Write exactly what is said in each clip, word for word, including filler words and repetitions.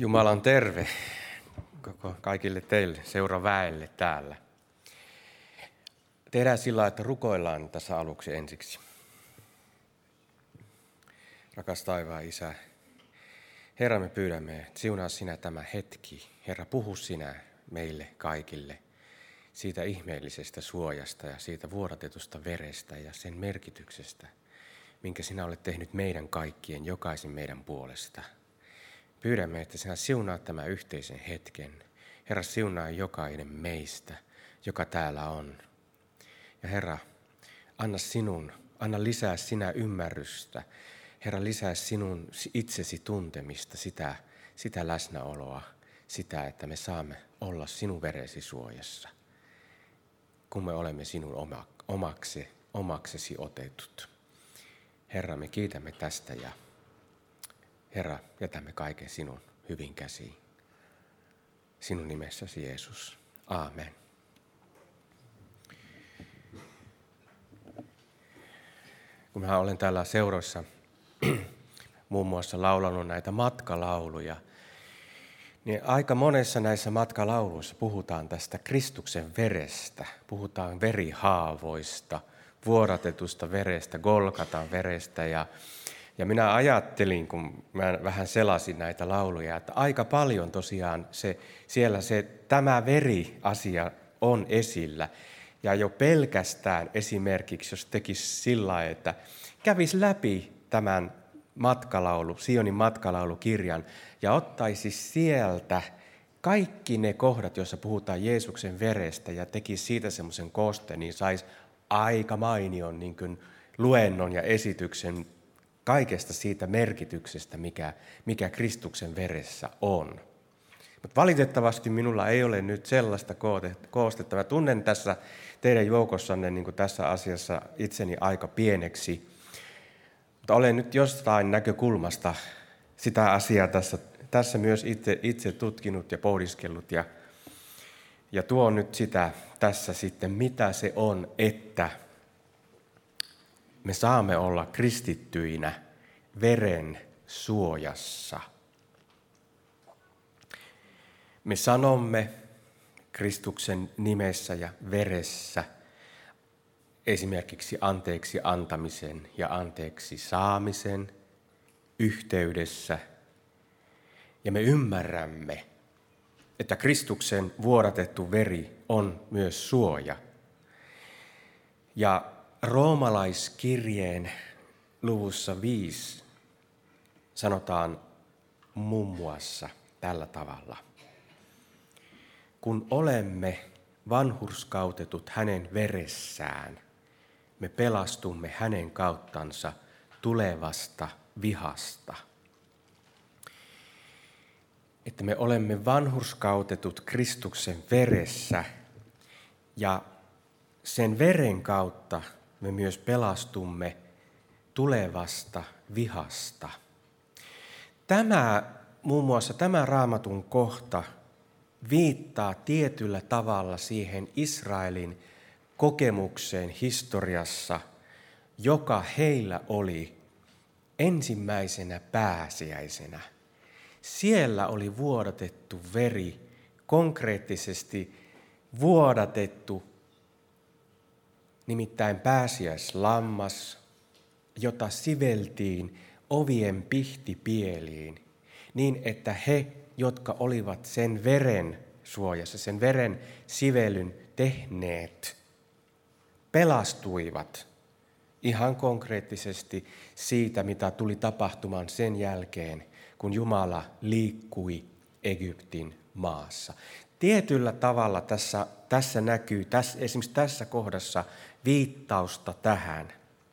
Jumalan terve koko kaikille teille seuraväelle täällä. Tehdään sillä, että rukoillaan tässä aluksi ensiksi. Rakas taivaan Isä, Herra, me pyydämme, että siunaa sinä tämä hetki. Herra, puhu sinä meille kaikille siitä ihmeellisestä suojasta ja siitä vuodatetusta verestä ja sen merkityksestä, minkä sinä olet tehnyt meidän kaikkien, jokaisen meidän puolesta. Pyydämme, että sinä siunaat tämän yhteisen hetken. Herra, siunaa jokainen meistä, joka täällä on. Ja Herra, anna sinun, anna lisää sinä ymmärrystä. Herra, lisää sinun itsesi tuntemista, sitä, sitä läsnäoloa, sitä, että me saamme olla sinun veresi suojassa, kun me olemme sinun omaksi, omaksesi otetut. Herra, me kiitämme tästä ja Herra, jätämme kaiken sinun hyvin käsiin. Sinun nimessäsi Jeesus. Aamen. Kun mä olen täällä seuroissa muun muassa laulanut näitä matkalauluja, niin aika monessa näissä matkalauluissa puhutaan tästä Kristuksen verestä. Puhutaan verihaavoista, vuodatetusta verestä, Golgatan verestä ja Ja minä ajattelin, kun mä vähän selasin näitä lauluja, että aika paljon tosiaan se, siellä se, tämä veri-asia on esillä. Ja jo pelkästään esimerkiksi, jos tekisi sillä lailla, että kävisi läpi tämän matkalaulu, Sionin matkalaulukirjan ja ottaisi sieltä kaikki ne kohdat, joissa puhutaan Jeesuksen verestä ja tekisi siitä semmoisen kosteen, niin saisi aika mainion niin kuin luennon ja esityksen kaikesta siitä merkityksestä, mikä, mikä Kristuksen veressä on. Mutta valitettavasti minulla ei ole nyt sellaista koostetta. Mä tunnen tässä teidän joukossanne niin kuin tässä asiassa itseni aika pieneksi. Mutta olen nyt jostain näkökulmasta sitä asiaa tässä, tässä myös itse, itse tutkinut ja pohdiskellut. Ja, ja tuon nyt sitä tässä sitten, mitä se on, että me saamme olla kristittyinä veren suojassa. Me sanomme Kristuksen nimessä ja veressä esimerkiksi anteeksi antamisen ja anteeksi saamisen yhteydessä. Ja me ymmärrämme, että Kristuksen vuodatettu veri on myös suoja. Ja Roomalaiskirjeen luvussa viisi sanotaan muun muassa tällä tavalla. Kun olemme vanhurskautetut hänen veressään, me pelastumme hänen kauttansa tulevasta vihasta. Että me olemme vanhurskautetut Kristuksen veressä ja sen veren kautta me myös pelastumme tulevasta vihasta. Tämä, muun muassa tämä Raamatun kohta viittaa tietyllä tavalla siihen Israelin kokemukseen historiassa, joka heillä oli ensimmäisenä pääsiäisenä. Siellä oli vuodatettu veri, konkreettisesti vuodatettu, nimittäin pääsiäislammas, jota siveltiin ovien pihtipieliin, niin että he, jotka olivat sen veren suojassa, sen veren sivelyn tehneet, pelastuivat ihan konkreettisesti siitä, mitä tuli tapahtumaan sen jälkeen, kun Jumala liikkui Egyptin maassa. Tietyllä tavalla tässä, tässä näkyy, tässä, esimerkiksi tässä kohdassa, viittausta tähän.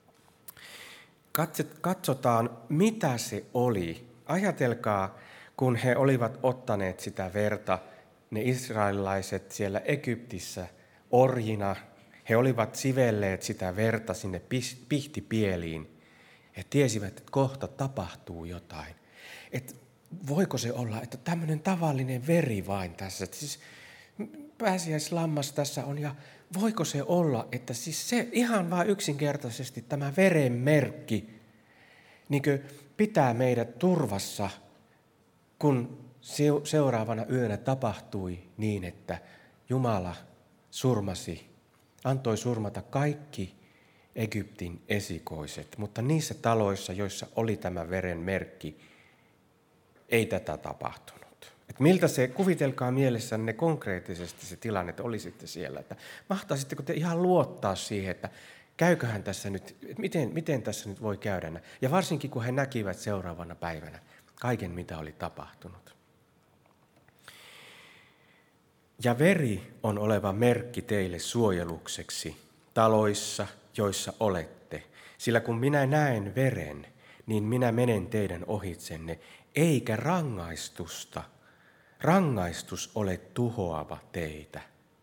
Katsotaan, mitä se oli. Ajatelkaa, kun he olivat ottaneet sitä verta, ne israelilaiset siellä Egyptissä orjina, he olivat sivelleet sitä verta sinne pihtipieliin. He tiesivät, että kohta tapahtuu jotain. Että voiko se olla, että tämmöinen tavallinen veri vain tässä, että siis pääsiäislammas tässä on, ja voiko se olla, että siis se ihan vain yksinkertaisesti tämä veren merkki niin pitää meidät turvassa, kun seuraavana yönä tapahtui niin, että Jumala surmasi, antoi surmata kaikki Egyptin esikoiset, mutta niissä taloissa, joissa oli tämä veren merkki, ei tätä tapahtunut. Et miltä se, kuvitelkaa mielessänne konkreettisesti se tilanne, että olisitte siellä, että mahtaisitteko te ihan luottaa siihen, että käyköhän tässä nyt, että miten, miten tässä nyt voi käydä. Ja varsinkin kun he näkivät seuraavana päivänä kaiken, mitä oli tapahtunut. Ja veri on oleva merkki teille suojelukseksi taloissa, joissa olette. Sillä kun minä näen veren, niin minä menen teidän ohitsenne, eikä rangaistusta. Rangaistus ole tuhoava teitä,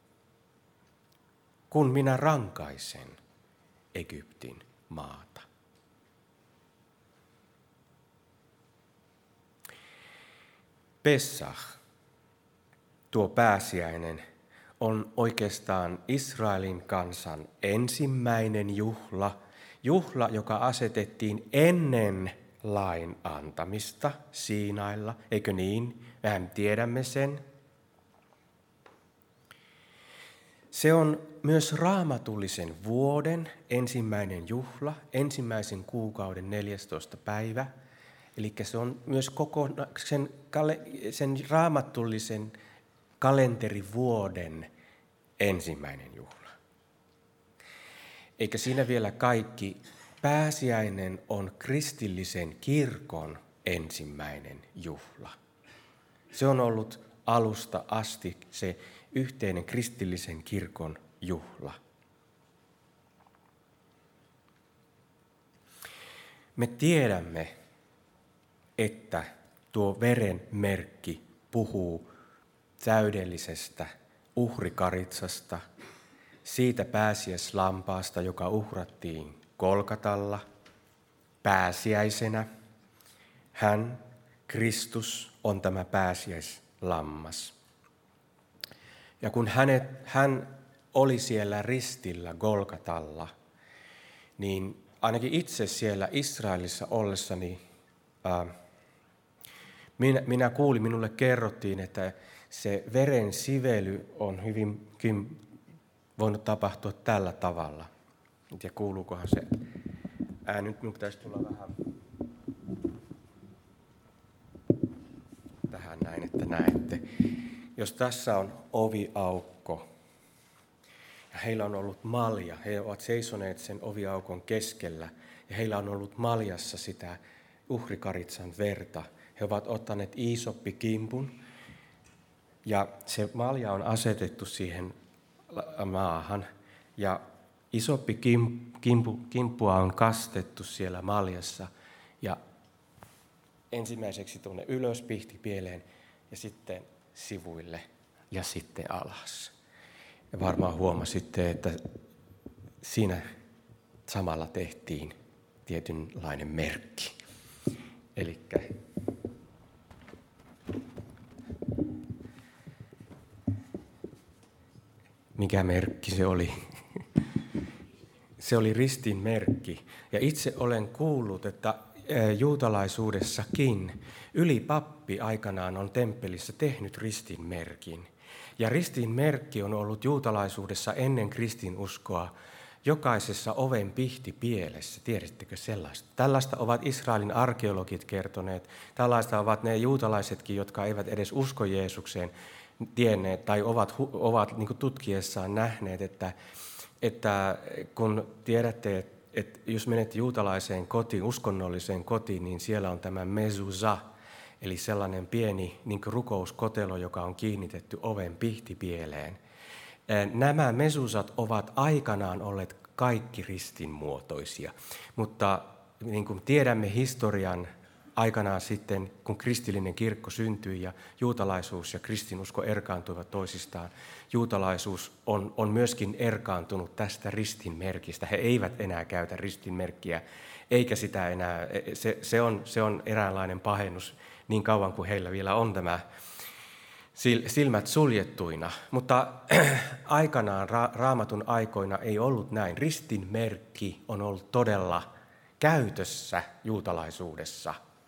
kun minä rankaisen Egyptin maata. Pessah, tuo pääsiäinen, on oikeastaan Israelin kansan ensimmäinen juhla, juhla, joka asetettiin ennen lain antamista Siinailla, eikö niin? Mehän tiedämme sen. Se on myös raamatullisen vuoden ensimmäinen juhla, ensimmäisen kuukauden neljästoista päivä. Eli se on myös koko sen, sen raamatullisen kalenterivuoden ensimmäinen juhla. Eikä siinä vielä kaikki. Pääsiäinen on kristillisen kirkon ensimmäinen juhla. Se on ollut alusta asti se yhteinen kristillisen kirkon juhla. Me tiedämme, että tuo veren merkki puhuu täydellisestä uhrikaritsasta, siitä pääsiäislampaasta, joka uhrattiin Golgatalla pääsiäisenä. Hän, Kristus, on tämä pääsiäislammas. Ja kun hänet, hän oli siellä ristillä Golgatalla, niin ainakin itse siellä Israelissa ollessani, ää, minä, minä kuulin, minulle kerrottiin, että se veren sively on hyvinkin voinut tapahtua tällä tavalla. En tiedä, kuuluukohan se ääni. Nyt minun pitäisi tulla vähän tähän näin, että näette. Jos tässä on oviaukko ja heillä on ollut malja, he ovat seisoneet sen oviaukon keskellä ja heillä on ollut maljassa sitä uhrikaritsan verta. He ovat ottaneet iisoppikimpun ja se malja on asetettu siihen maahan ja isoppi kimpu, kimppua on kastettu siellä maljassa ja ensimmäiseksi tuonne ylös pihtipieleen ja sitten sivuille ja sitten alas. Ja varmaan huomasitte, että siinä samalla tehtiin tietynlainen merkki. Elikkä mikä merkki se oli? Se oli ristin merkki. Ja itse olen kuullut, että juutalaisuudessakin ylipappi aikanaan on temppelissä tehnyt ristin merkin. Ja ristin merkki on ollut juutalaisuudessa ennen kristinuskoa jokaisessa oven pihtipielessä. Tiedättekö sellaista? Tällaista ovat Israelin arkeologit kertoneet. Tällaista ovat ne juutalaisetkin, jotka eivät edes usko Jeesukseen tienneet tai ovat, ovat niin kuin tutkiessaan nähneet, että, että kun tiedätte, että että jos menet juutalaiseen kotiin, uskonnolliseen kotiin, niin siellä on tämä mezuzah, eli sellainen pieni niin kuin rukouskotelo, joka on kiinnitetty oven pihtipieleen. Nämä mezuzat ovat aikanaan olleet kaikki ristinmuotoisia, mutta niin kuin tiedämme historian aikanaan sitten, kun kristillinen kirkko syntyi ja juutalaisuus ja kristinusko erkaantuivat toisistaan, juutalaisuus on, on myöskin erkaantunut tästä ristinmerkistä. He eivät enää käytä ristinmerkkiä, eikä sitä enää, se, se, on, se on eräänlainen pahennus niin kauan kuin heillä vielä on tämä silmät suljettuina. Mutta aikanaan, ra, raamatun aikoina ei ollut näin. Ristinmerkki on ollut todella käytössä juutalaisuudessa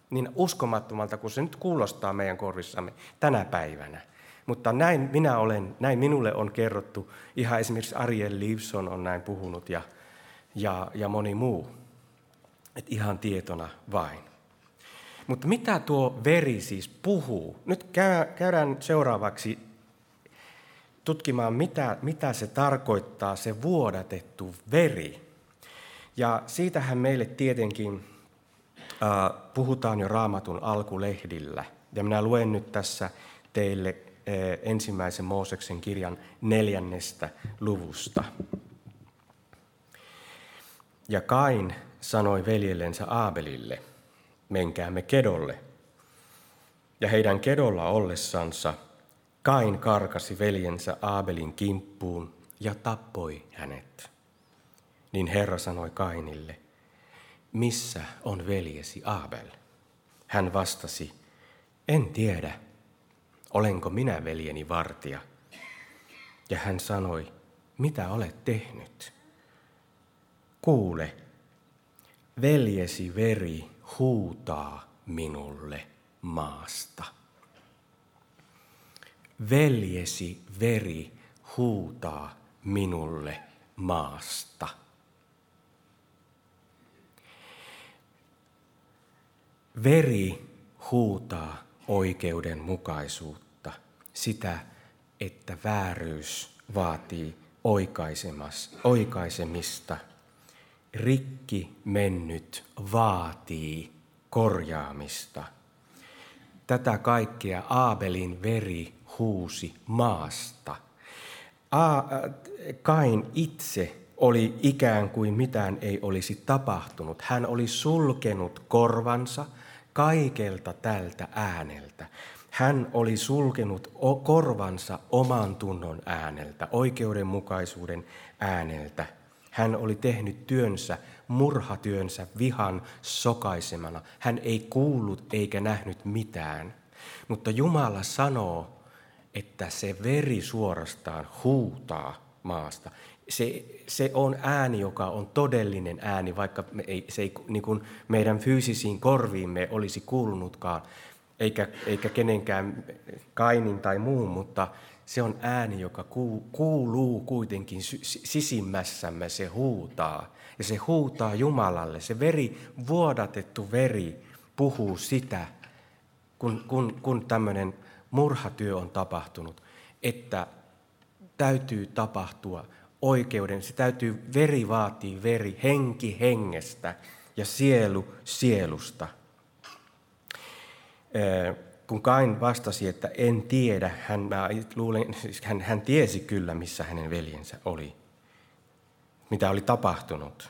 niin uskomattomalta kuin se nyt kuulostaa meidän korvissamme tänä päivänä. Mutta näin, minä olen, näin minulle on kerrottu, ihan esimerkiksi Ariel Livson on näin puhunut ja, ja, ja moni muu. Et ihan tietona vain. Mutta mitä tuo veri siis puhuu? Nyt käydään seuraavaksi tutkimaan, mitä, mitä se tarkoittaa, se vuodatettu veri. Ja siitähän meille tietenkin äh, puhutaan jo Raamatun alkulehdillä. Ja minä luen nyt tässä teille äh, ensimmäisen Mooseksen kirjan neljännestä luvusta. Ja Kain sanoi veljellensä Aabelille, menkäämme kedolle. Ja heidän kedolla ollessansa Kain karkasi veljensä Aabelin kimppuun ja tappoi hänet. Niin Herra sanoi Kainille, missä on veljesi Aabel? Hän vastasi, en tiedä, olenko minä veljeni vartija? Ja hän sanoi, mitä olet tehnyt? Kuule, veljesi veri huutaa minulle maasta. Veljesi veri huutaa minulle maasta. Veri huutaa oikeudenmukaisuutta, sitä, että vääryys vaatii oikaisemista. Rikki mennyt vaatii korjaamista. Tätä kaikkea Aabelin veri huusi maasta. A- Kain itse oli ikään kuin mitään ei olisi tapahtunut. Hän oli sulkenut korvansa kaikelta tältä ääneltä. Hän oli sulkenut korvansa oman tunnon ääneltä, oikeudenmukaisuuden ääneltä. Hän oli tehnyt työnsä, murhatyönsä vihan sokaisemana. Hän ei kuullut eikä nähnyt mitään. Mutta Jumala sanoo, että se veri suorastaan huutaa maasta. Se, se on ääni, joka on todellinen ääni, vaikka me ei, se ei niin kuin meidän fyysisiin korviimme olisi kuulunutkaan, eikä, eikä kenenkään Kainin tai muun, mutta se on ääni, joka kuuluu kuitenkin sisimmässämme, se huutaa. Ja se huutaa Jumalalle. Se veri, vuodatettu veri, puhuu sitä, kun, kun, kun tämmöinen murhatyö on tapahtunut, että täytyy tapahtua oikeuden. Se täytyy, veri vaatii veri, henki hengestä ja sielu sielusta. Kun Kain vastasi, että en tiedä, hän, mä luulen, hän, hän tiesi kyllä, missä hänen veljensä oli, mitä oli tapahtunut.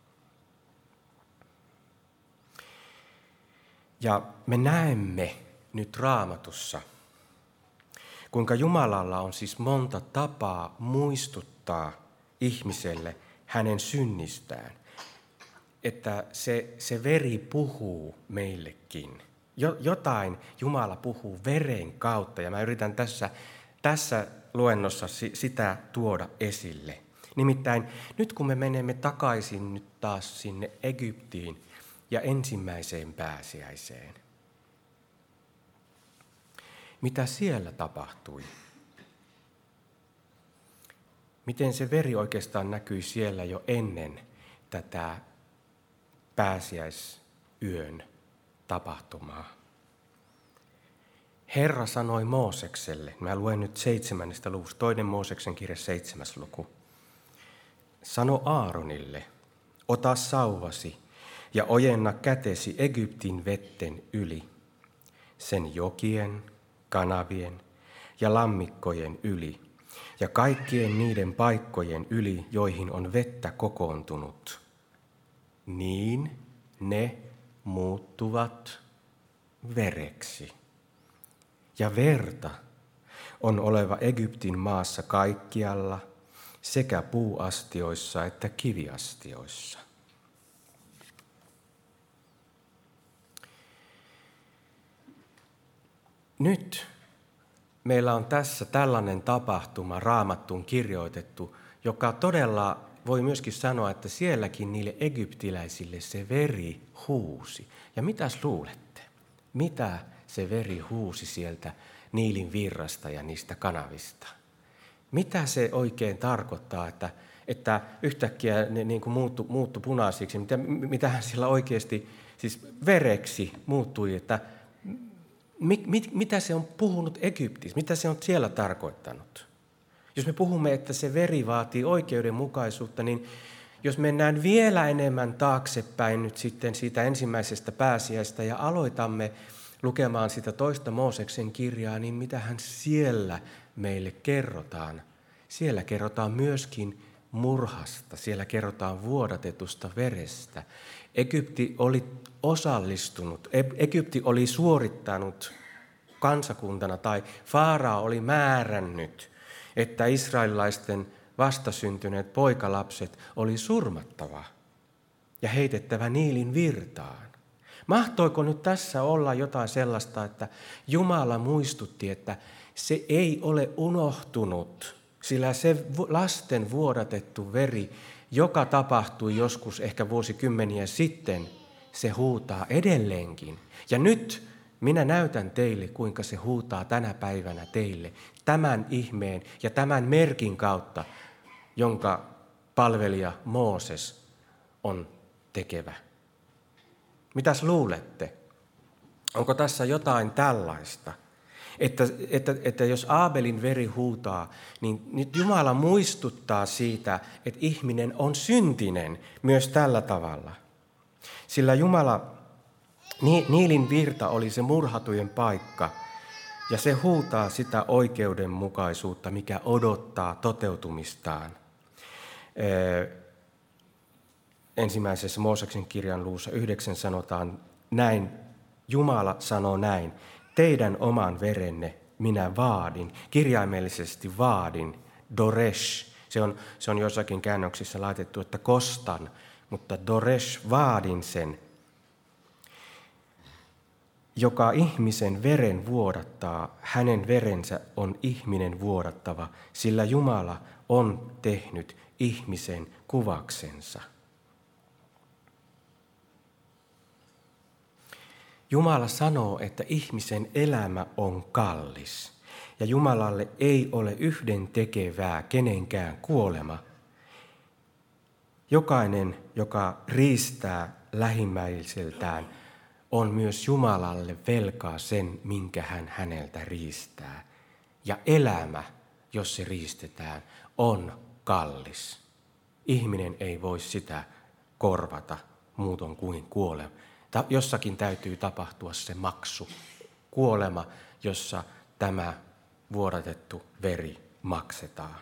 Ja me näemme nyt Raamatussa, kuinka Jumalalla on siis monta tapaa muistuttaa ihmiselle hänen synnistään, että se, se veri puhuu meillekin. Jotain Jumala puhuu veren kautta, ja mä yritän tässä, tässä luennossa sitä tuoda esille. Nimittäin nyt kun me menemme takaisin nyt taas sinne Egyptiin ja ensimmäiseen pääsiäiseen, mitä siellä tapahtui? Miten se veri oikeastaan näkyi siellä jo ennen tätä pääsiäisyön tapahtumaa? Herra sanoi Moosekselle, mä luen nyt seitsemännestä luvusta, toinen Mooseksen kirja seitsemäs luku. Sano Aaronille, ota sauvasi ja ojenna kätesi Egyptin vetten yli, sen jokien, kanavien ja lammikkojen yli ja kaikkien niiden paikkojen yli, joihin on vettä kokoontunut. Niin ne muuttuvat vereksi. Ja verta on oleva Egyptin maassa kaikkialla, sekä puuastioissa että kiviastioissa. Nyt meillä on tässä tällainen tapahtuma Raamattuun kirjoitettu, joka todella voi myöskin sanoa, että sielläkin niille egyptiläisille se veri huusi. Ja mitäs luulette? mitä se veri huusi sieltä Niilin virrasta ja niistä kanavista. Mitä se oikein tarkoittaa, että, että yhtäkkiä ne niin kuin muuttu, muuttu punaisiksi? Mitä, mitähän sillä oikeasti siis vereksi muuttui, että mit, mit, mitä se on puhunut Egyptissä, mitä se on siellä tarkoittanut? Jos me puhumme, että se veri vaatii oikeudenmukaisuutta, niin jos mennään vielä enemmän taaksepäin nyt sitten siitä ensimmäisestä pääsiäistä ja aloitamme lukemaan sitä toista Mooseksen kirjaa, niin mitähän siellä meille kerrotaan? Siellä kerrotaan myöskin murhasta, siellä kerrotaan vuodatetusta verestä. Egypti oli osallistunut, Egypti oli suorittanut kansakuntana tai Faarao oli määrännyt, että israelilaisten vastasyntyneet poikalapset oli surmattava ja heitettävä Niilin virtaan. Mahtoiko nyt tässä olla jotain sellaista, että Jumala muistutti, että se ei ole unohtunut, sillä se lasten vuodatettu veri, joka tapahtui joskus ehkä vuosikymmeniä sitten, se huutaa edelleenkin. Ja nyt minä näytän teille, kuinka se huutaa tänä päivänä teille tämän ihmeen ja tämän merkin kautta, jonka palvelija Mooses on tekevä. Mitäs luulette? Onko tässä jotain tällaista? Että, että, että jos Aabelin veri huutaa, niin nyt Jumala muistuttaa siitä, että ihminen on syntinen myös tällä tavalla. Sillä Jumala, Niilin virta oli se murhatujen paikka, ja se huutaa sitä oikeudenmukaisuutta, mikä odottaa toteutumistaan. Ensimmäisessä Mooseksen kirjan luvussa yhdeksän sanotaan näin, Jumala sanoo näin, teidän oman verenne minä vaadin, kirjaimellisesti vaadin, doresh, se on, se on jossakin käännöksissä laitettu, että kostan, mutta doresh vaadin sen, joka ihmisen veren vuodattaa, hänen verensä on ihminen vuodattava, sillä Jumala on tehnyt ihmisen kuvaksensa. Jumala sanoo, että ihmisen elämä on kallis ja Jumalalle ei ole yhdentekevää kenenkään kuolema. Jokainen, joka riistää lähimmäiseltään, on myös Jumalalle velkaa sen, minkä hän häneltä riistää. Ja elämä, jos se riistetään, on kallis. Ihminen ei voi sitä korvata muuton kuin kuolema. Jossakin täytyy tapahtua se maksu, kuolema, jossa tämä vuodatettu veri maksetaan.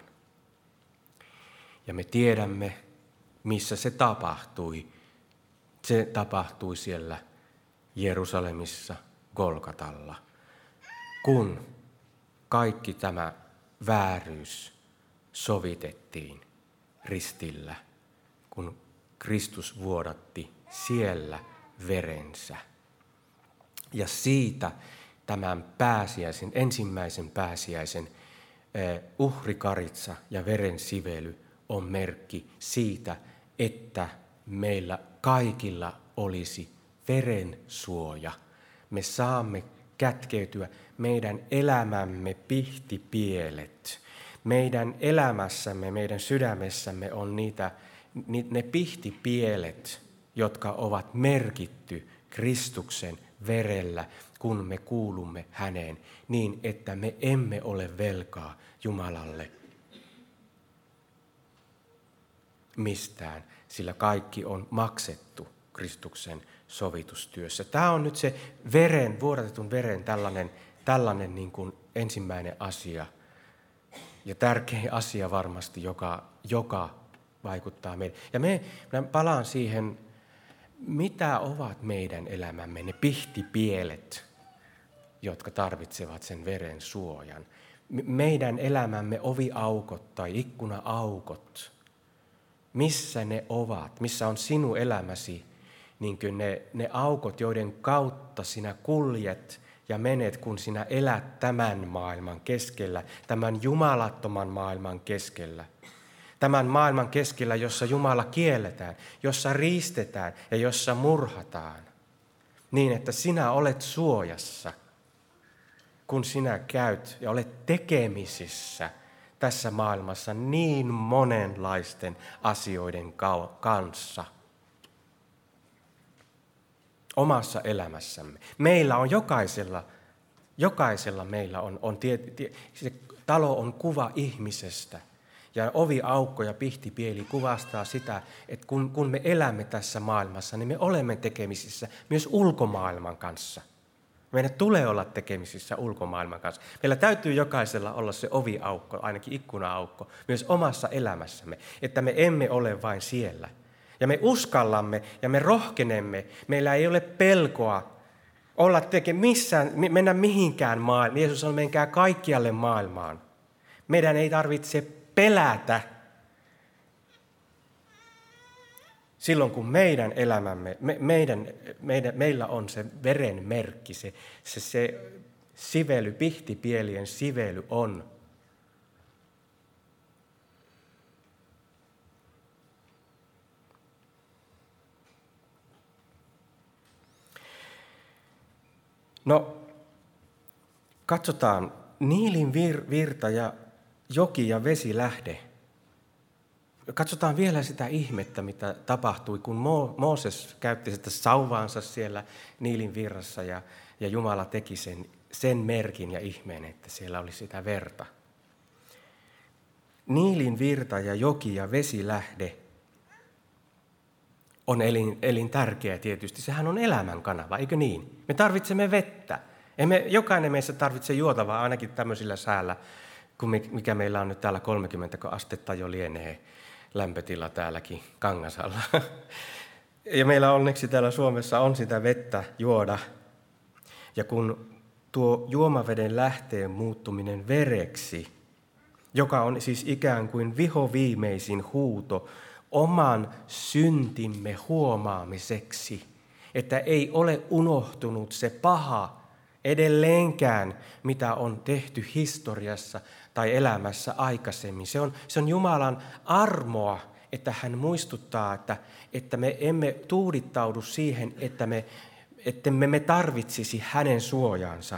Ja me tiedämme, missä se tapahtui. Se tapahtui siellä Jerusalemissa Golgatalla, kun kaikki tämä vääryys sovitettiin ristillä, kun Kristus vuodatti siellä verensä. Ja siitä tämän pääsiäisen, ensimmäisen pääsiäisen uhrikaritsa ja veren sively on merkki siitä, että meillä kaikilla olisi veren suoja. Me saamme kätkeytyä meidän elämämme pihtipielet. Meidän elämässämme, meidän sydämessämme on niitä, ne pihtipielet, jotka ovat merkitty Kristuksen verellä, kun me kuulumme häneen, niin että me emme ole velkaa Jumalalle mistään, sillä kaikki on maksettu Kristuksen sovitustyössä. Tämä on nyt se veren, vuodatetun veren tällainen, tällainen niin kuin ensimmäinen asia ja tärkein asia varmasti, joka, joka vaikuttaa meille. Ja me, minä palaan siihen, mitä ovat meidän elämämme, ne pihtipielet, jotka tarvitsevat sen veren suojan. Meidän elämämme oviaukot tai ikkuna-aukot, missä ne ovat, missä on sinun elämäsi, niin kuin ne, ne aukot, joiden kautta sinä kuljet ja menet, kun sinä elät tämän maailman keskellä, tämän jumalattoman maailman keskellä. Tämän maailman keskellä, jossa Jumala kielletään, jossa riistetään ja jossa murhataan. niin, että sinä olet suojassa, kun sinä käyt ja olet tekemisissä tässä maailmassa niin monenlaisten asioiden kanssa. Omassa elämässämme. Meillä on jokaisella, jokaisella meillä on, on tie, tie, se talo on kuva ihmisestä. Ja oviaukko ja pihtipieli kuvastaa sitä, että kun, kun me elämme tässä maailmassa, niin me olemme tekemisissä myös ulkomaailman kanssa. Meidän tulee olla tekemisissä ulkomaailman kanssa. Meillä täytyy jokaisella olla se oviaukko, ainakin ikkuna-aukko, myös omassa elämässämme, että me emme ole vain siellä. Ja me uskallamme ja me rohkenemme. Meillä ei ole pelkoa olla teke missään, mennä mihinkään maailmaan. Jeesus sanoo, menkää kaikkialle maailmaan. Meidän ei tarvitse pelätä silloin, kun meidän elämämme, me, meidän, meidän, meillä on se veren merkki, se, se, se sively, pihtipielien sively on. No, katsotaan Niilin vir, virta ja joki ja vesilähde. Katsotaan vielä sitä ihmettä, mitä tapahtui, kun Mo- Mooses käytti sitä sauvaansa siellä Niilin virrassa ja, ja Jumala teki sen, sen merkin ja ihmeen, että siellä oli sitä verta. Niilin virta ja joki ja vesilähde on elin, elintärkeä tietysti. Sehän on elämän kanava, eikö niin? Me tarvitsemme vettä. Emme, jokainen meistä tarvitsee juotavaa ainakin tämmöisillä säällä, mikä meillä on nyt täällä kolmekymmentä astetta jo lienee lämpötila täälläkin Kangasalla. Ja meillä onneksi täällä Suomessa on sitä vettä juoda. Ja kun tuo juomaveden lähteen muuttuminen vereksi, joka on siis ikään kuin vihoviimeisin huuto oman syntimme huomaamiseksi, että ei ole unohtunut se paha edelleenkään, mitä on tehty historiassa tai elämässä aikaisemmin. Se on, se on Jumalan armoa, että hän muistuttaa, että, että me emme tuudittaudu siihen, että me, että me, me tarvitsisi hänen suojansa.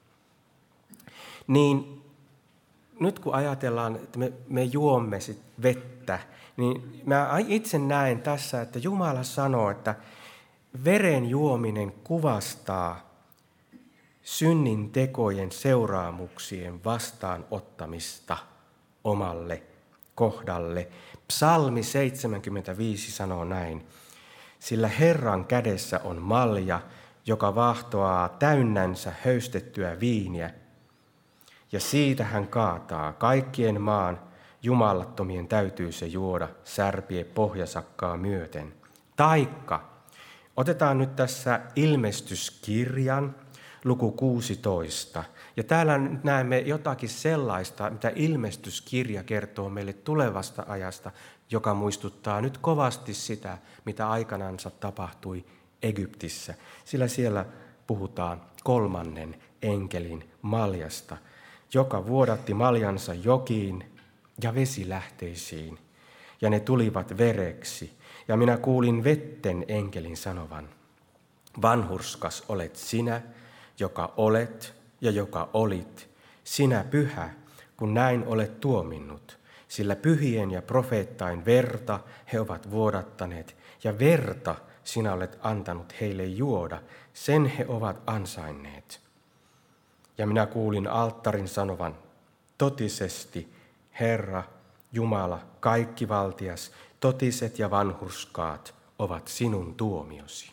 Niin nyt kun ajatellaan, että me, me juomme sit vettä, niin mä itse näen tässä, että Jumala sanoo, että veren juominen kuvastaa synnin tekojen seuraamuksien vastaanottamista omalle kohdalle. Psalmi seitsemänkymmentäviisi sanoo näin: sillä Herran kädessä on malja, joka vahtoaa täynnänsä höystettyä viiniä, ja siitä hän kaataa kaikkien maan jumalattomien täytyy se juoda särpie pohjasakkaa myöten. Taikka, otetaan nyt tässä ilmestyskirjan luku kuusitoista. Ja täällä nyt näemme jotakin sellaista, mitä ilmestyskirja kertoo meille tulevasta ajasta, joka muistuttaa nyt kovasti sitä, mitä aikanansa tapahtui Egyptissä. Sillä siellä puhutaan kolmannen enkelin maljasta, joka vuodatti maljansa jokiin ja vesilähteisiin, ja ne tulivat vereksi. Ja minä kuulin vetten enkelin sanovan: vanhurskas olet sinä, joka olet ja joka olit, sinä pyhä, kun näin olet tuominnut, sillä pyhien ja profeettain verta he ovat vuodattaneet, ja verta sinä olet antanut heille juoda, sen he ovat ansainneet. Ja minä kuulin alttarin sanovan: totisesti, Herra, Jumala, kaikkivaltias, totiset ja vanhurskaat ovat sinun tuomiosi.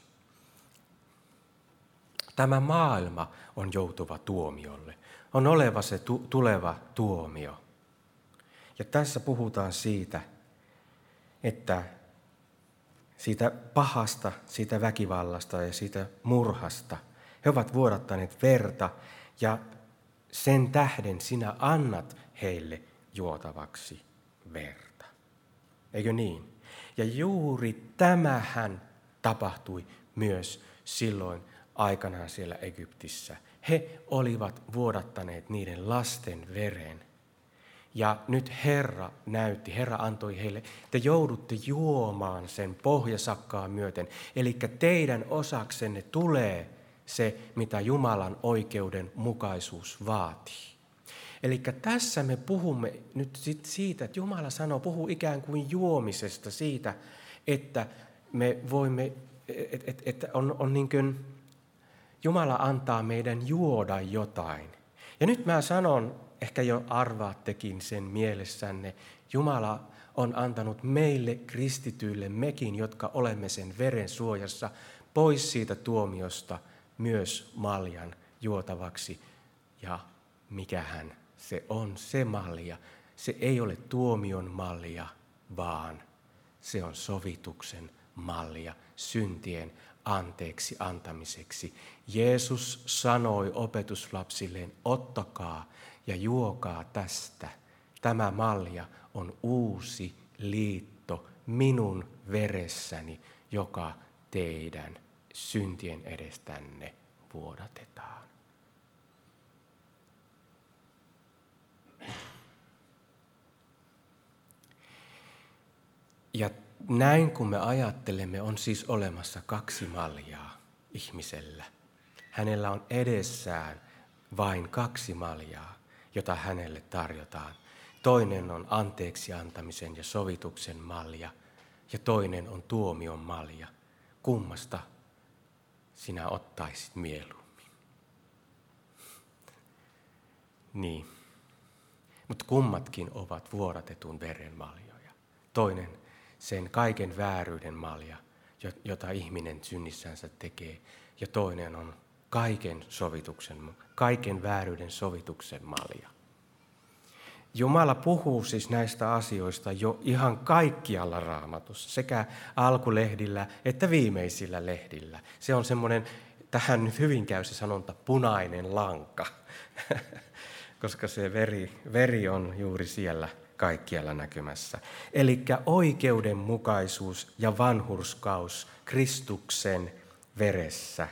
Tämä maailma on joutuva tuomiolle. On oleva se tu- tuleva tuomio. Ja tässä puhutaan siitä, että siitä pahasta, siitä väkivallasta ja siitä murhasta. He ovat vuodattaneet verta ja sen tähden sinä annat heille juotavaksi verta. Eikö niin? Ja juuri tämähän tapahtui myös silloin aikanaan siellä Egyptissä. He olivat vuodattaneet niiden lasten veren. Ja nyt Herra näytti, Herra antoi heille, te joudutte juomaan sen pohjasakkaa myöten. Eli teidän osaksenne tulee se, mitä Jumalan oikeudenmukaisuus vaatii. Eli tässä me puhumme nyt sit siitä, että Jumala sanoo, puhuu ikään kuin juomisesta siitä, että me voimme, että et, et on, on niin kuin Jumala antaa meidän juoda jotain. Ja nyt mä sanon, ehkä jo arvaattekin sen mielessänne, Jumala on antanut meille kristityille, mekin, jotka olemme sen veren suojassa, pois siitä tuomiosta myös maljan juotavaksi. Ja mikähän se on se malja? Se ei ole tuomion malja, vaan se on sovituksen malja syntien anteeksi antamiseksi. Jeesus sanoi opetuslapsilleen, ottakaa ja juokaa tästä. Tämä malja on uusi liitto minun veressäni, joka teidän syntien edestänne vuodatetaan. Ja näin kun me ajattelemme, on siis olemassa kaksi maljaa ihmisellä. Hänellä on edessään vain kaksi maljaa, jota hänelle tarjotaan. Toinen on anteeksi antamisen ja sovituksen malja ja toinen on tuomion malja. Kummasta sinä ottaisit mieluummin? Niin, mutta kummatkin ovat vuodatetun veren maljoja. Toinen sen kaiken vääryyden malja, jota ihminen synnissänsä tekee, ja toinen on kaiken sovituksen, kaiken vääryyden sovituksen malja. Jumala puhuu siis näistä asioista jo ihan kaikkialla Raamatussa, sekä alkulehdillä että viimeisillä lehdillä. Se on semmoinen, tähän nyt hyvin käy se sanonta, punainen lanka, koska se veri, veri on juuri siellä kaikkialla näkymässä. Eli oikeudenmukaisuus ja vanhurskaus Kristuksen veressä.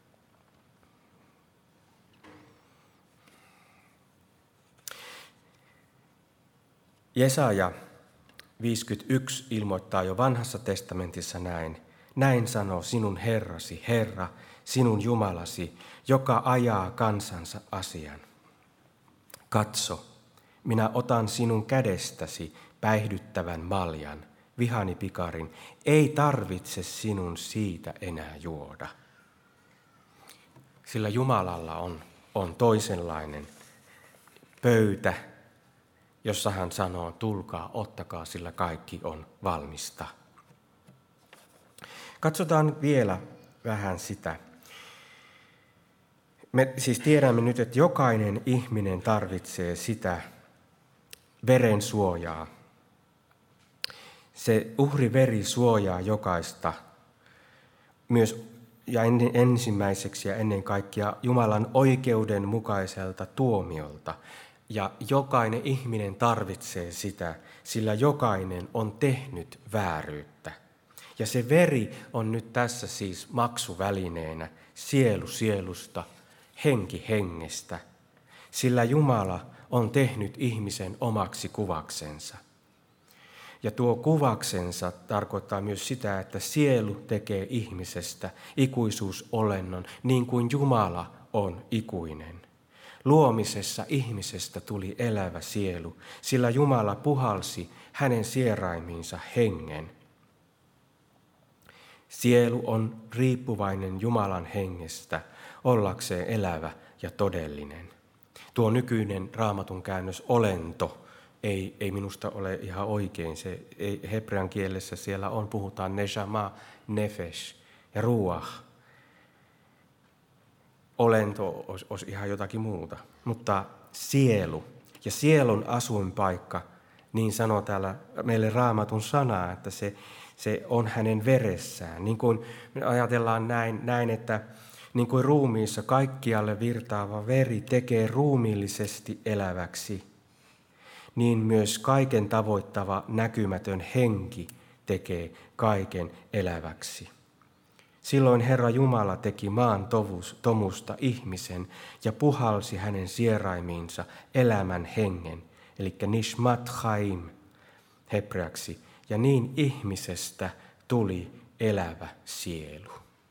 Jesaja viisikymmentäyksi ilmoittaa jo vanhassa testamentissa näin. Näin sanoo sinun Herrasi, Herra, sinun Jumalasi, joka ajaa kansansa asian. Katso, minä otan sinun kädestäsi päihdyttävän maljan, vihani pikarin. Ei tarvitse sinun siitä enää juoda. Sillä Jumalalla on, on toisenlainen pöytä, jossa hän sanoo, tulkaa, ottakaa, sillä kaikki on valmista. Katsotaan vielä vähän sitä. Me siis tiedämme nyt, että jokainen ihminen tarvitsee sitä veren suojaa. Se uhriveri suojaa jokaista, myös ja ensimmäiseksi ja ennen kaikkea Jumalan oikeudenmukaiselta tuomiolta. Ja jokainen ihminen tarvitsee sitä, sillä jokainen on tehnyt vääryyttä. Ja se veri on nyt tässä siis maksuvälineenä, sielu sielusta, henki hengestä, sillä Jumala on tehnyt ihmisen omaksi kuvaksensa. Ja tuo kuvaksensa tarkoittaa myös sitä, että sielu tekee ihmisestä ikuisuusolennon, niin kuin Jumala on ikuinen. Luomisessa ihmisestä tuli elävä sielu, sillä Jumala puhalsi hänen sieraimiinsa hengen. Sielu on riippuvainen Jumalan hengestä ollakseen elävä ja todellinen. Tuo nykyinen Raamatun käännös olento ei, ei minusta ole ihan oikein. Se, ei, hebrean kielessä siellä on, puhutaan neshama, nefesh ja ruach. Olento olisi, olisi ihan jotakin muuta, mutta sielu ja sielun asuinpaikka, niin sanoo täällä meille Raamatun sanaa, että se, se on hänen veressään. Niin kuin me ajatellaan näin, näin, että niin kuin ruumiissa kaikkialle virtaava veri tekee ruumiillisesti eläväksi, niin myös kaiken tavoittava näkymätön henki tekee kaiken eläväksi. Silloin Herra Jumala teki maan tovus, tomusta ihmisen ja puhalsi hänen sieraimiinsa elämän hengen, eli nishmat chaim hebreaksi. Ja niin ihmisestä tuli elävä sielu.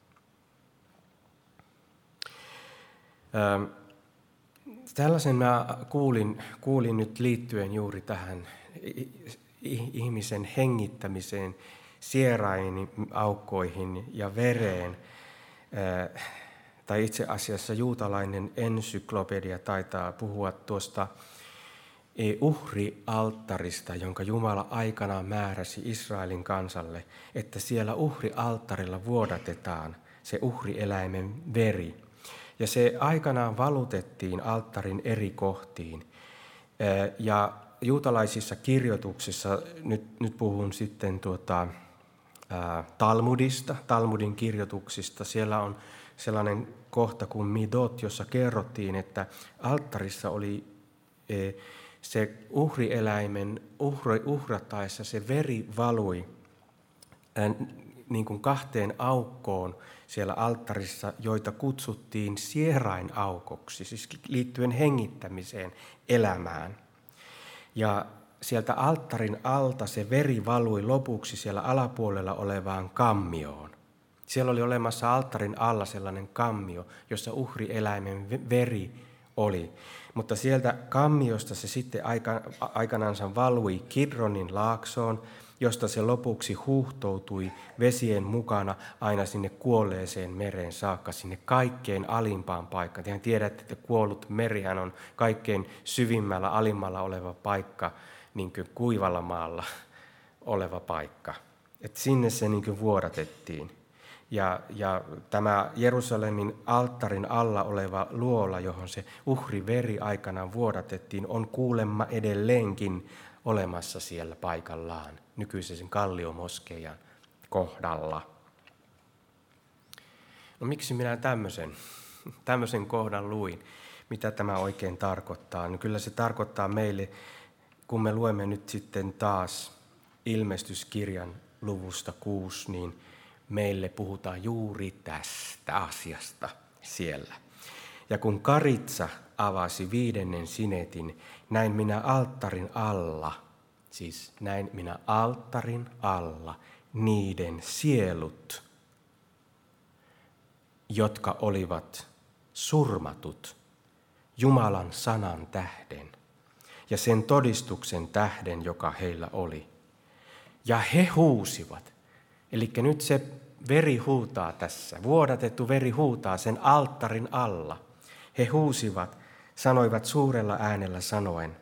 Ähm, tällaisen mä kuulin, kuulin nyt liittyen juuri tähän ihmisen hengittämiseen, sierain aukkoihin ja vereen. Äh, tai itse asiassa juutalainen ensyklopedia taitaa puhua tuosta uhrialttarista, jonka Jumala aikanaan määräsi Israelin kansalle, että siellä uhrialttarilla vuodatetaan se uhrieläimen veri. Ja se aikanaan valutettiin alttarin eri kohtiin. Ja juutalaisissa kirjoituksissa, nyt, nyt puhun sitten tuota, ää, Talmudista, Talmudin kirjoituksista, siellä on sellainen kohta kuin Midot, jossa kerrottiin, että alttarissa oli e, se uhrieläimen uhri, uhrattaessa se veri valui ää, niin kuin kahteen aukkoon siellä alttarissa, joita kutsuttiin sierainaukoksi, siis liittyen hengittämiseen, elämään. Ja sieltä alttarin alta se veri valui lopuksi siellä alapuolella olevaan kammioon. Siellä oli olemassa alttarin alla sellainen kammio, jossa uhrieläimen veri oli. Mutta sieltä kammiosta se sitten aikanansa valui Kidronin laaksoon, josta se lopuksi huuhtoutui vesien mukana aina sinne kuolleeseen mereen saakka, sinne kaikkein alimpaan paikkaan. Tehän tiedätte, että kuollut merihän on kaikkein syvimmällä, alimmalla oleva paikka, niin kuin kuivalla maalla oleva paikka. Et sinne se niin kuin vuodatettiin. Ja, ja tämä Jerusalemin alttarin alla oleva luola, johon se uhriveri aikanaan vuodatettiin, on kuulemma edelleenkin olemassa siellä paikallaan, nykyisen Kalliomoskeijan kohdalla. No miksi minä tämmöisen, tämmöisen kohdan luin? Mitä tämä oikein tarkoittaa? No kyllä se tarkoittaa meille, kun me luemme nyt sitten taas Ilmestyskirjan luvusta kuusi, niin meille puhutaan juuri tästä asiasta siellä. Ja kun Karitsa avasi viidennen sinetin, näin minä alttarin alla, siis näin minä alttarin alla, niiden sielut, jotka olivat surmatut Jumalan sanan tähden ja sen todistuksen tähden, joka heillä oli. Ja he huusivat, eli nyt se veri huutaa tässä, vuodatettu veri huutaa sen alttarin alla. He huusivat, sanoivat suurella äänellä sanoen,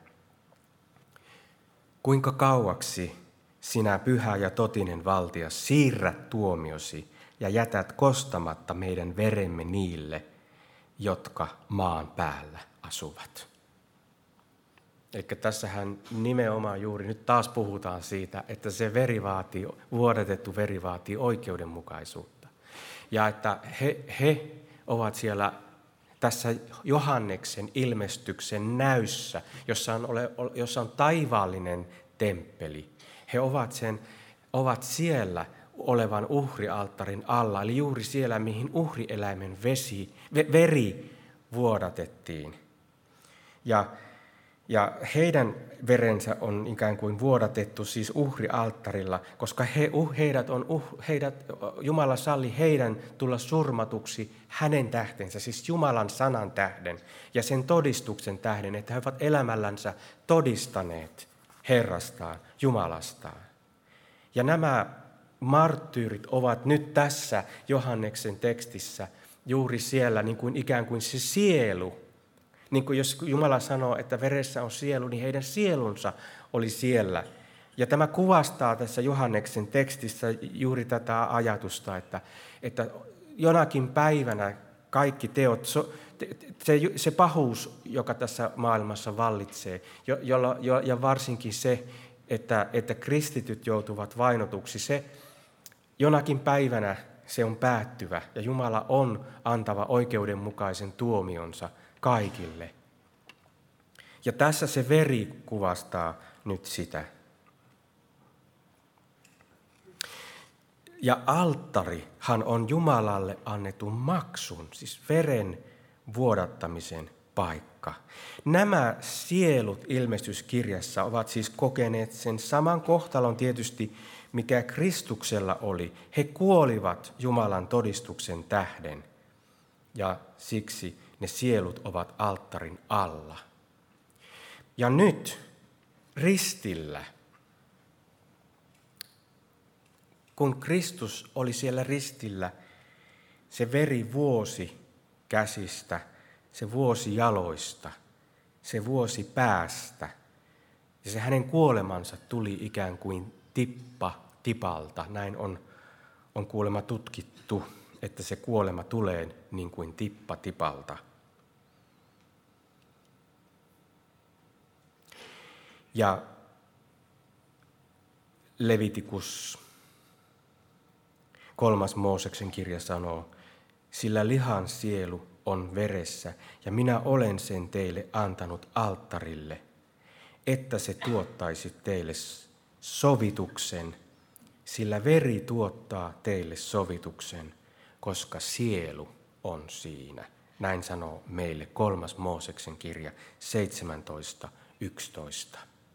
kuinka kauaksi sinä pyhä ja totinen valtias siirrät tuomiosi ja jätät kostamatta meidän veremme niille, jotka maan päällä asuvat. Eli tässähän nimenomaan juuri nyt taas puhutaan siitä, että se veri vaatii, vuodatettu veri vaatii oikeudenmukaisuutta. Ja että he, he ovat siellä tässä Johanneksen ilmestyksen näyssä, jossa on, ole, jossa on taivaallinen temppeli. He ovat, sen, ovat siellä olevan uhrialttarin alla, eli juuri siellä, mihin uhrieläimen vesi, veri vuodatettiin. Ja, ja heidän verensä on ikään kuin vuodatettu siis uhrialttarilla, koska he, heidät on, uh, heidät, Jumala salli heidän tulla surmatuksi hänen tähtensä, siis Jumalan sanan tähden ja sen todistuksen tähden, että he ovat elämällänsä todistaneet Herrastaan, Jumalastaan. Ja nämä marttyyrit ovat nyt tässä Johanneksen tekstissä juuri siellä niin kuin ikään kuin se sielu. Niin kuin jos Jumala sanoo, että veressä on sielu, niin heidän sielunsa oli siellä. Ja tämä kuvastaa tässä Johanneksen tekstissä juuri tätä ajatusta, että, että jonakin päivänä kaikki teot, se, se pahuus, joka tässä maailmassa vallitsee, jo, jolla, jo, ja varsinkin se, että, että kristityt joutuvat vainotuksi, se jonakin päivänä se on päättyvä ja Jumala on antava oikeudenmukaisen tuomionsa kaikille. Ja tässä se veri kuvastaa nyt sitä. Ja alttarihan on Jumalalle annetun maksun, siis veren vuodattamisen paikka. Nämä sielut ilmestyskirjassa ovat siis kokeneet sen saman kohtalon tietysti, mikä Kristuksella oli. He kuolivat Jumalan todistuksen tähden ja siksi ne sielut ovat alttarin alla. Ja nyt ristillä, kun Kristus oli siellä ristillä, se veri vuosi käsistä, se vuosi jaloista, se vuosi päästä. Ja se hänen kuolemansa tuli ikään kuin tippa tipalta. Näin on, on kuulemma tutkittu, että se kuolema tulee niin kuin tippa tipalta. Ja Levitikus kolmas Mooseksen kirja sanoo, sillä lihan sielu on veressä ja minä olen sen teille antanut alttarille, että se tuottaisi teille sovituksen, sillä veri tuottaa teille sovituksen, koska sielu on siinä. Näin sanoo meille kolmas Mooseksen kirja seitsemäntoista yksitoista.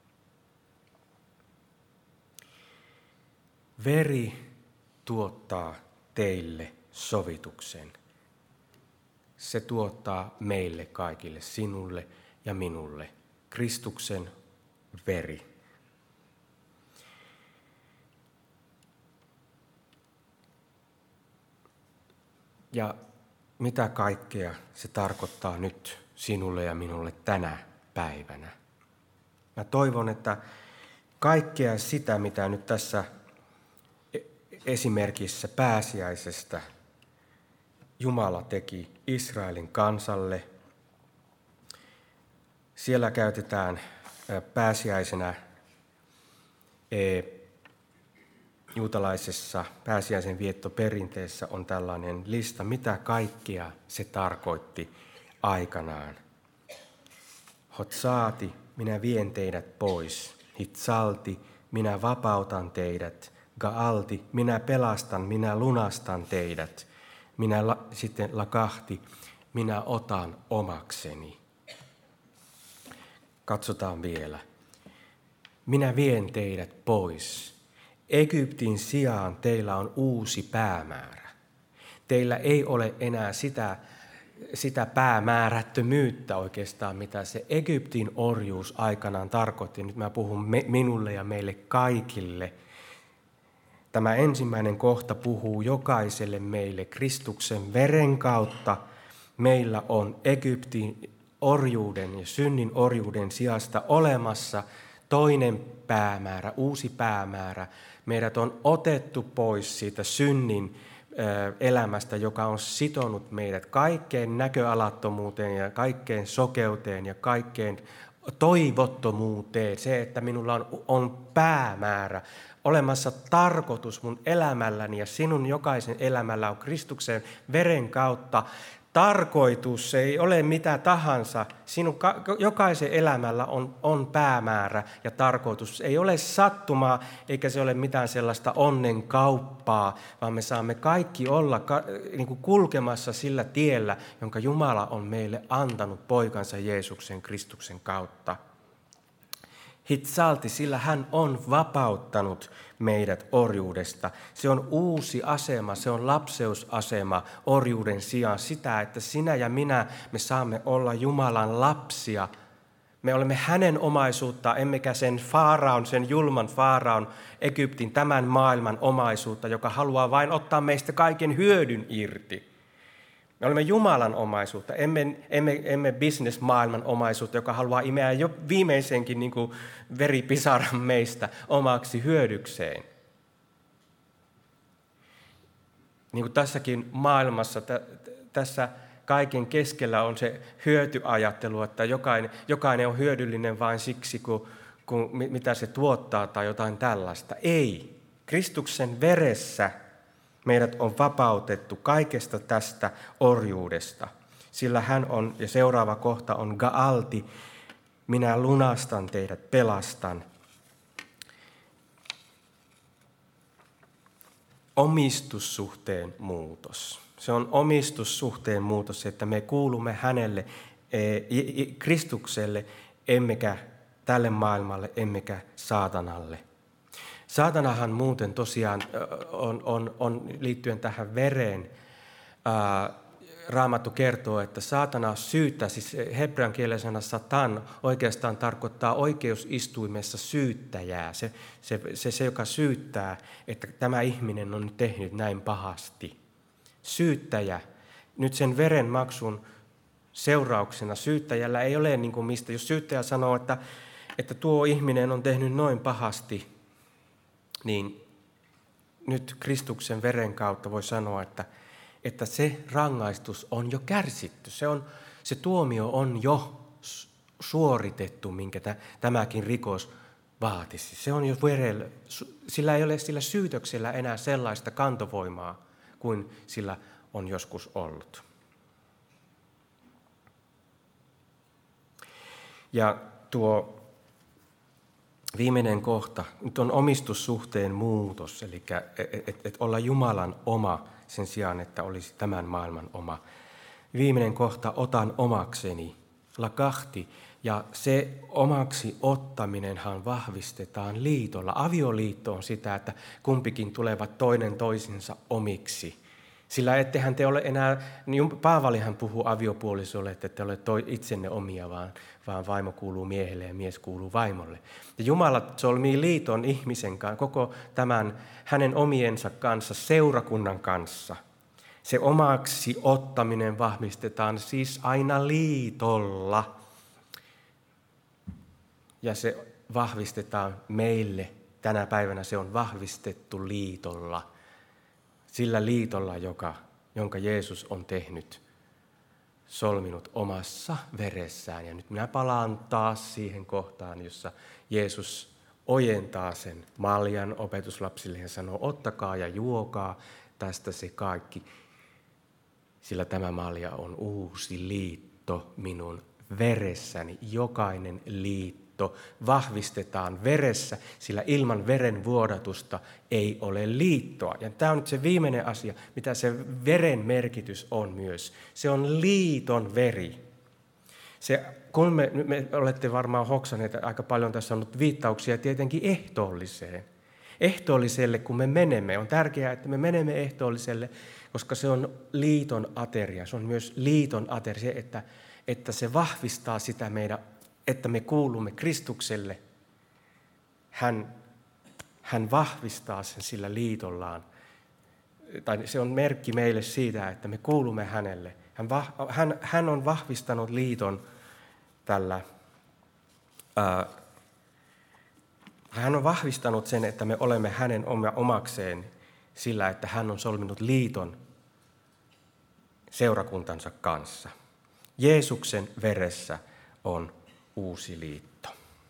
Veri tuottaa teille sovituksen. Se tuottaa meille kaikille, sinulle ja minulle, Kristuksen veri. Ja mitä kaikkea se tarkoittaa nyt sinulle ja minulle tänä päivänä? Mä toivon, että kaikkea sitä, mitä nyt tässä esimerkissä pääsiäisestä Jumala teki Israelin kansalle. Siellä käytetään pääsiäisenä juutalaisessa pääsiäisen viettoperinteessä on tällainen lista, mitä kaikkea se tarkoitti aikanaan. Hotsaati, minä vien teidät pois. Hitsalti, minä vapautan teidät. Gaalti, minä pelastan, minä lunastan teidät. Minä la, sitten lakahti, minä otan omakseni. Katsotaan vielä. Minä vien teidät pois. Egyptin sijaan teillä on uusi päämäärä. Teillä ei ole enää sitä, sitä päämäärättömyyttä oikeastaan, mitä se Egyptin orjuus aikanaan tarkoitti. Nyt mä puhun me, minulle ja meille kaikille. Tämä ensimmäinen kohta puhuu jokaiselle meille Kristuksen veren kautta. Meillä on Egyptin orjuuden ja synnin orjuuden sijasta olemassa toinen päämäärä, uusi päämäärä. Meidät on otettu pois siitä synnin elämästä, joka on sitonut meidät kaikkeen näköalattomuuteen ja kaikkeen sokeuteen ja kaikkeen toivottomuuteen. Se, että minulla on, on päämäärä, olemassa tarkoitus mun elämälläni ja sinun jokaisen elämällä on Kristuksen veren kautta. Tarkoitus ei ole mitä tahansa. Sinun jokaisen elämällä on, on päämäärä ja tarkoitus. Ei ole sattumaa eikä se ole mitään sellaista onnen kauppaa, vaan me saamme kaikki olla niin kuin kulkemassa sillä tiellä, jonka Jumala on meille antanut poikansa Jeesuksen Kristuksen kautta. Hitsalti, sillä hän on vapauttanut meidät orjuudesta. Se on uusi asema, se on lapseusasema orjuuden sijaan. Sitä, että sinä ja minä, me saamme olla Jumalan lapsia. Me olemme hänen omaisuutta, emmekä sen faaraon, sen julman faaraon, Egyptin, tämän maailman omaisuutta, joka haluaa vain ottaa meistä kaiken hyödyn irti. Me olemme Jumalan omaisuutta, emme, emme, emme business-maailman omaisuutta, joka haluaa imeä jo viimeisenkin niin kuin veripisaran meistä omaksi hyödykseen. Niin kuin tässäkin maailmassa, t- tässä kaiken keskellä on se hyötyajattelu, että jokainen, jokainen on hyödyllinen vain siksi, kun, kun, mitä se tuottaa tai jotain tällaista. Ei. Kristuksen veressä meidät on vapautettu kaikesta tästä orjuudesta, sillä hän on, ja seuraava kohta on Gaalti, minä lunastan teidät, pelastan. Omistussuhteen muutos. Se on omistussuhteen muutos, että me kuulumme hänelle Kristukselle, emmekä tälle maailmalle, emmekä saatanalle. Saatanahan muuten tosiaan on, on, on liittyen tähän vereen. Ää, Raamattu kertoo, että saatana syyttää, siis hebrean kielen sana satan oikeastaan tarkoittaa oikeusistuimessa syyttäjää. Se, se, se, se, joka syyttää, että tämä ihminen on nyt tehnyt näin pahasti. Syyttäjä. Nyt sen veren maksun seurauksena syyttäjällä ei ole niin kuin mistä. Jos syyttäjä sanoo, että, että tuo ihminen on tehnyt noin pahasti, niin nyt Kristuksen veren kautta voi sanoa, että, että se rangaistus on jo kärsitty. Se, on, se tuomio on jo suoritettu, minkä tämäkin rikos vaatisi. Se on jo verellä. Sillä ei ole sillä syytöksellä enää sellaista kantovoimaa kuin sillä on joskus ollut. Ja tuo viimeinen kohta, nyt on omistussuhteen muutos, eli että et olla Jumalan oma sen sijaan, että olisi tämän maailman oma. Viimeinen kohta, otan omakseni, lakahti, ja se omaksi ottaminenhan vahvistetaan liitolla. Avioliitto on sitä, että kumpikin tulevat toinen toisensa omiksi. Sillä ettehän te ole enää, niin Paavalihan puhuu aviopuolisolle, että te ole toi itsenne omia, vaan, vaan vaimo kuuluu miehelle ja mies kuuluu vaimolle. Ja Jumala solmii liiton ihmisen kanssa, koko tämän hänen omiensa kanssa, seurakunnan kanssa. Se omaksi ottaminen vahvistetaan siis aina liitolla. Ja se vahvistetaan meille. Tänä päivänä se on vahvistettu liitolla. Sillä liitolla, joka, jonka Jeesus on tehnyt, solminut omassa veressään. Ja nyt minä palaan taas siihen kohtaan, jossa Jeesus ojentaa sen maljan opetuslapsille ja sanoo, ottakaa ja juokaa tästä se kaikki, sillä tämä malja on uusi liitto minun veressäni, jokainen liitto. Vahvistetaan veressä, sillä ilman veren vuodatusta ei ole liittoa. Ja tämä on nyt se viimeinen asia, mitä se veren merkitys on myös. Se on liiton veri. Se, kun me, me olette varmaan hoksaneet, aika paljon tässä on ollut viittauksia tietenkin ehtoolliseen. Ehtoolliselle, kun me menemme, on tärkeää, että me menemme ehtoolliselle, koska se on liiton ateria. Se on myös liiton ateria, se, että, että se vahvistaa sitä meidän että me kuulumme Kristukselle. Hän, hän vahvistaa sen sillä liitollaan. Tai se on merkki meille siitä, että me kuulumme hänelle. Hän, hän, hän on vahvistanut liiton tällä. Ää, hän on vahvistanut sen, että me olemme hänen omakseen sillä, että hän on solminut liiton seurakuntansa kanssa. Jeesuksen veressä on uusi liitto.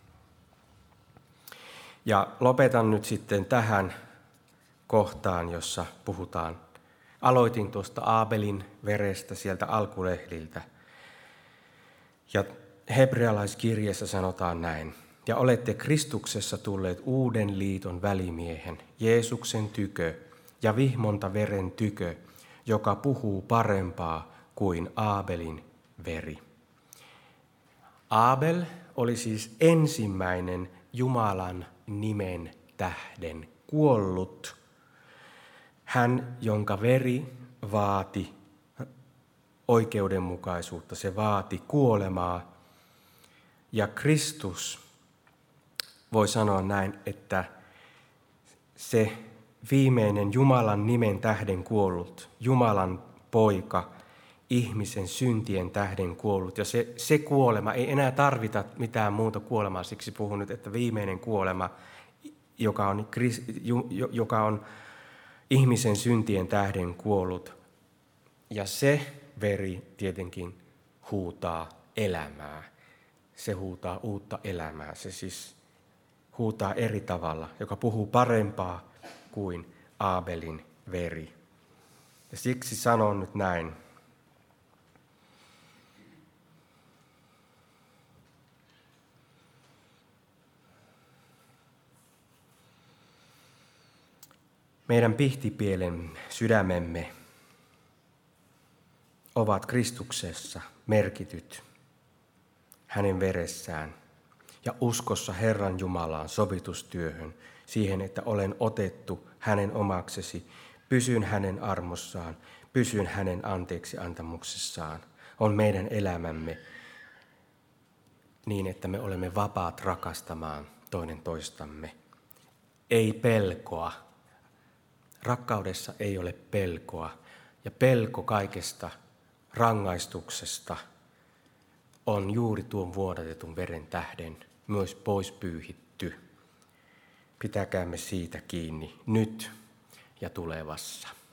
Ja lopetan nyt sitten tähän kohtaan, jossa puhutaan. Aloitin tuosta Aabelin verestä sieltä alkulehdiltä. Ja hebrealaiskirjeessä sanotaan näin. Ja olette Kristuksessa tulleet uuden liiton välimiehen, Jeesuksen tykö ja vihmonta veren tykö, joka puhuu parempaa kuin Aabelin veri. Aabel oli siis ensimmäinen Jumalan nimen tähden kuollut. Hän, jonka veri vaati oikeudenmukaisuutta, se vaati kuolemaa. Ja Kristus, voi sanoa näin, että se viimeinen Jumalan nimen tähden kuollut, Jumalan poika, ihmisen syntien tähden kuollut. Ja se, se kuolema, ei enää tarvita mitään muuta kuolemaa, siksi puhun nyt, että viimeinen kuolema, joka on, joka on ihmisen syntien tähden kuollut. Ja se veri tietenkin huutaa elämää. Se huutaa uutta elämää. Se siis huutaa eri tavalla, joka puhuu parempaa kuin Aabelin veri. Ja siksi sanon nyt näin. Meidän pihtipielen sydämemme ovat Kristuksessa merkityt hänen veressään ja uskossa Herran Jumalaan sovitustyöhön, siihen, että olen otettu hänen omaksesi, pysyn hänen armossaan, pysyn hänen anteeksi antamuksessaan, on meidän elämämme niin, että me olemme vapaat rakastamaan toinen toistamme. Ei pelkoa. Rakkaudessa ei ole pelkoa. Ja pelko kaikesta rangaistuksesta on juuri tuon vuodatetun veren tähden myös pois pyyhitty. Pitäkäämme siitä kiinni nyt ja tulevassa.